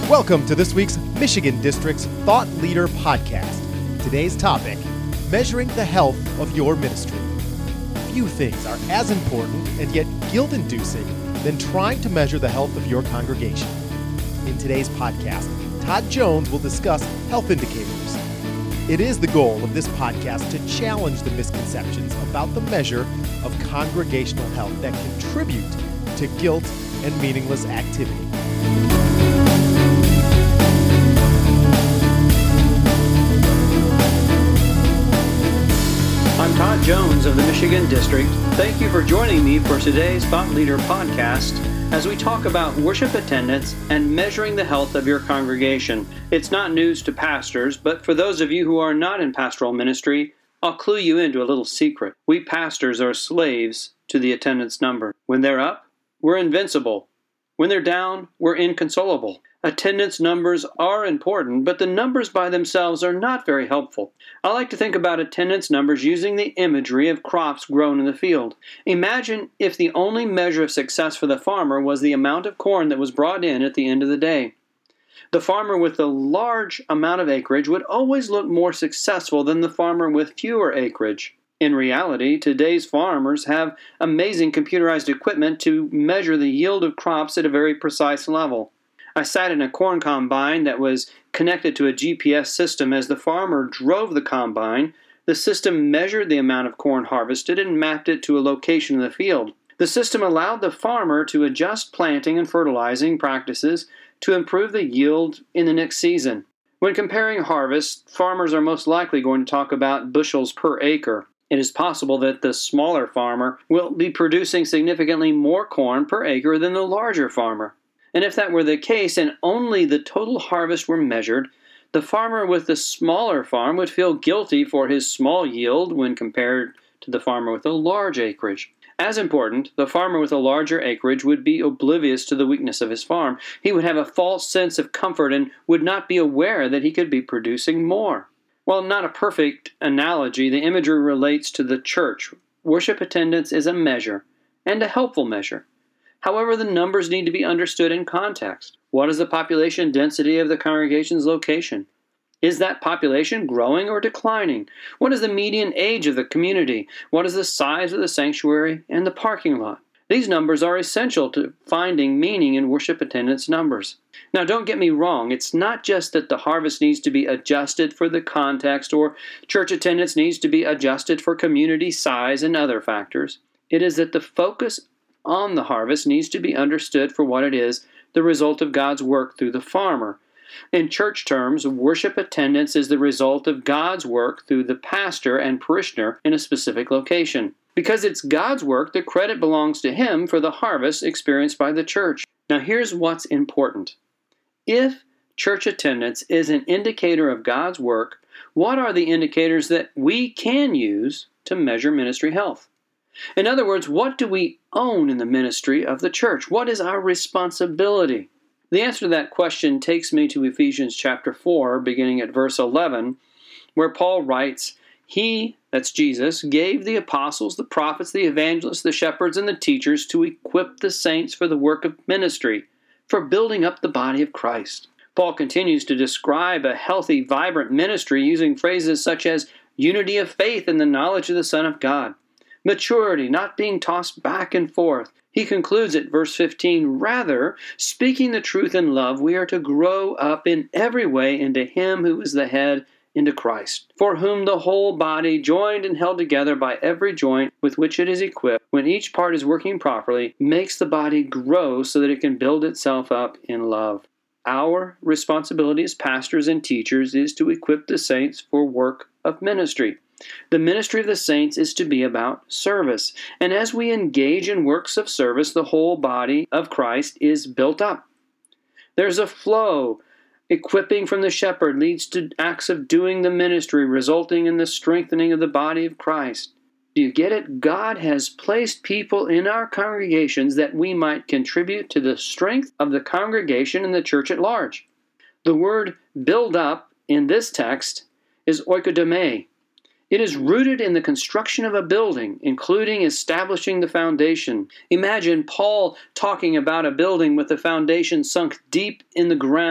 Welcome to this week's Michigan District's Thought Leader Podcast. Today's topic, measuring the health of your ministry. Few things are as important and yet guilt-inducing than trying to measure the health of your congregation. In today's podcast, Todd Jones will discuss health indicators. It is the goal of this podcast to challenge the misconceptions about the measure of congregational health that contribute to guilt and meaningless activity. I'm Todd Jones of the Michigan District. Thank you for joining me for today's Thought Leader Podcast as we talk about worship attendance and measuring the health of your congregation. It's not news to pastors, but for those of you who are not in pastoral ministry, I'll clue you into a little secret. We pastors are slaves to the attendance number. When they're up, we're invincible. When they're down, we're inconsolable. Attendance numbers are important, but the numbers by themselves are not very helpful. I like to think about attendance numbers using the imagery of crops grown in the field. Imagine if the only measure of success for the farmer was the amount of corn that was brought in at the end of the day. The farmer with a large amount of acreage would always look more successful than the farmer with fewer acreage. In reality, today's farmers have amazing computerized equipment to measure the yield of crops at a very precise level. I sat in a corn combine that was connected to a GPS system. As the farmer drove the combine, the system measured the amount of corn harvested and mapped it to a location in the field. The system allowed the farmer to adjust planting and fertilizing practices to improve the yield in the next season. When comparing harvests, farmers are most likely going to talk about bushels per acre. It is possible that the smaller farmer will be producing significantly more corn per acre than the larger farmer. And if that were the case and only the total harvest were measured, the farmer with the smaller farm would feel guilty for his small yield when compared to the farmer with a large acreage. As important, the farmer with a larger acreage would be oblivious to the weakness of his farm. He would have a false sense of comfort and would not be aware that he could be producing more. While not a perfect analogy, the imagery relates to the church. Worship attendance is a measure, and a helpful measure. However, the numbers need to be understood in context. What is the population density of the congregation's location? Is that population growing or declining? What is the median age of the community? What is the size of the sanctuary and the parking lot? These numbers are essential to finding meaning in worship attendance numbers. Now, don't get me wrong. It's not just that the harvest needs to be adjusted for the context or church attendance needs to be adjusted for community size and other factors. It is that the focus on the harvest needs to be understood for what it is, the result of God's work through the farmer. In church terms, worship attendance is the result of God's work through the pastor and parishioner in a specific location. Because it's God's work, the credit belongs to Him for the harvest experienced by the church. Now here's what's important. If church attendance is an indicator of God's work, what are the indicators that we can use to measure ministry health? In other words, what do we own in the ministry of the church? What is our responsibility? The answer to that question takes me to Ephesians chapter 4, beginning at verse 11, where Paul writes, He, that's Jesus, gave the apostles, the prophets, the evangelists, the shepherds, and the teachers to equip the saints for the work of ministry, for building up the body of Christ. Paul continues to describe a healthy, vibrant ministry using phrases such as unity of faith and the knowledge of the Son of God. Maturity, not being tossed back and forth. He concludes at verse 15, Rather, speaking the truth in love, we are to grow up in every way into Him who is the head, into Christ, for whom the whole body, joined and held together by every joint with which it is equipped, when each part is working properly, makes the body grow so that it can build itself up in love. Our responsibility as pastors and teachers is to equip the saints for work of ministry. The ministry of the saints is to be about service. And as we engage in works of service, the whole body of Christ is built up. There's a flow. Equipping from the shepherd leads to acts of doing the ministry, resulting in the strengthening of the body of Christ. Do you get it? God has placed people in our congregations that we might contribute to the strength of the congregation and the church at large. The word build up in this text is oikodome. It is rooted in the construction of a building, including establishing the foundation. Imagine Paul talking about a building with the foundation sunk deep in the ground.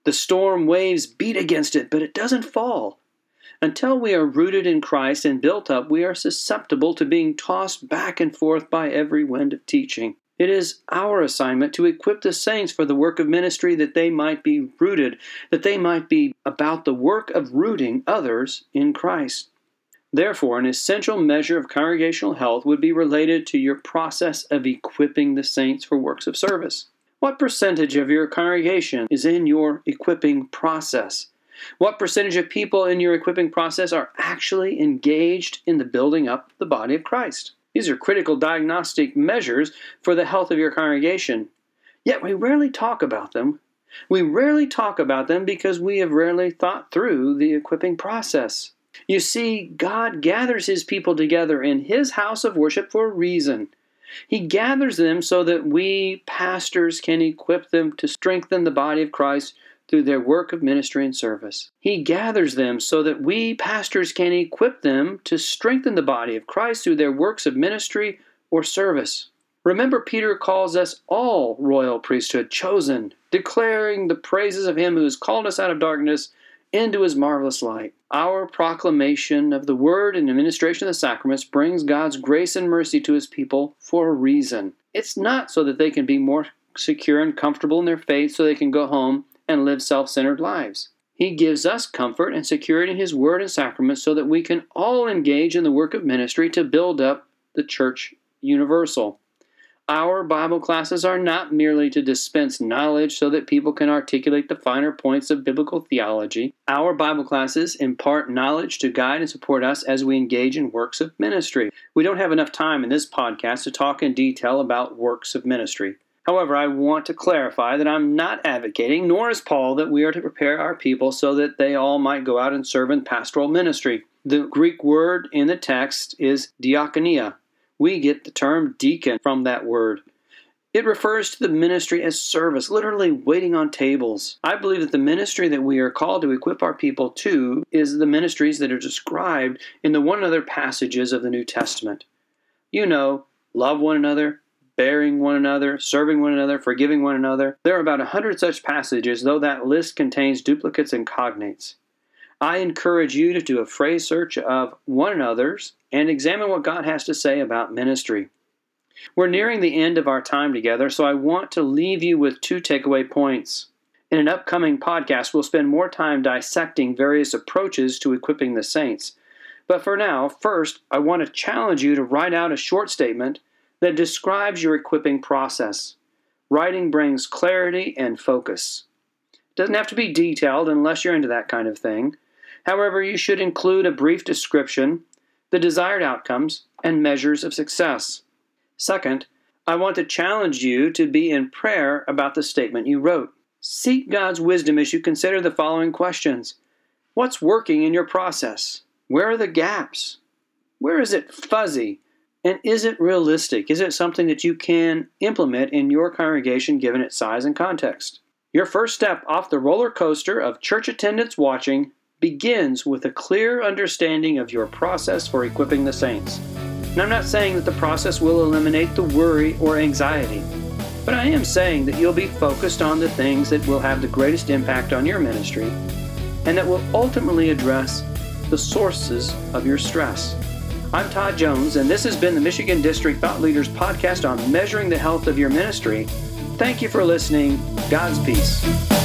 The storm waves beat against it, but it doesn't fall. Until we are rooted in Christ and built up, we are susceptible to being tossed back and forth by every wind of teaching. It is our assignment to equip the saints for the work of ministry, that they might be rooted, that they might be about the work of rooting others in Christ. Therefore, an essential measure of congregational health would be related to your process of equipping the saints for works of service. What percentage of your congregation is in your equipping process? What percentage of people in your equipping process are actually engaged in the building up of the body of Christ? These are critical diagnostic measures for the health of your congregation. Yet we rarely talk about them. We rarely talk about them because we have rarely thought through the equipping process. You see, God gathers His people together in His house of worship for a reason. He gathers them so that we pastors can equip them to strengthen the body of Christ through their work of ministry and service. He gathers them so that we pastors can equip them to strengthen the body of Christ through their works of ministry or service. Remember, Peter calls us all royal priesthood, chosen, declaring the praises of Him who has called us out of darkness into His marvelous light. Our proclamation of the Word and administration of the sacraments brings God's grace and mercy to His people for a reason. It's not so that they can be more secure and comfortable in their faith so they can go home and live self-centered lives. He gives us comfort and security in His Word and sacraments so that we can all engage in the work of ministry to build up the Church universal. Our Bible classes are not merely to dispense knowledge so that people can articulate the finer points of biblical theology. Our Bible classes impart knowledge to guide and support us as we engage in works of ministry. We don't have enough time in this podcast to talk in detail about works of ministry. However, I want to clarify that I'm not advocating, nor is Paul, that we are to prepare our people so that they all might go out and serve in pastoral ministry. The Greek word in the text is diakonia. We get the term deacon from that word. It refers to the ministry as service, literally waiting on tables. I believe that the ministry that we are called to equip our people to is the ministries that are described in the one another passages of the New Testament. You know, love one another, bearing one another, serving one another, forgiving one another. There are about 100 such passages, though that list contains duplicates and cognates. I encourage you to do a phrase search of one another's and examine what God has to say about ministry. We're nearing the end of our time together, so I want to leave you with 2 takeaway points. In an upcoming podcast, we'll spend more time dissecting various approaches to equipping the saints. But for now, first, I want to challenge you to write out a short statement that describes your equipping process. Writing brings clarity and focus. It doesn't have to be detailed unless you're into that kind of thing. However, you should include a brief description, the desired outcomes, and measures of success. Second, I want to challenge you to be in prayer about the statement you wrote. Seek God's wisdom as you consider the following questions. What's working in your process? Where are the gaps? Where is it fuzzy? And is it realistic? Is it something that you can implement in your congregation given its size and context? Your first step off the roller coaster of church attendance watching begins with a clear understanding of your process for equipping the saints. And I'm not saying that the process will eliminate the worry or anxiety, but I am saying that you'll be focused on the things that will have the greatest impact on your ministry and that will ultimately address the sources of your stress. I'm Todd Jones, and this has been the Michigan District Thought Leaders Podcast on measuring the health of your ministry. Thank you for listening. God's peace.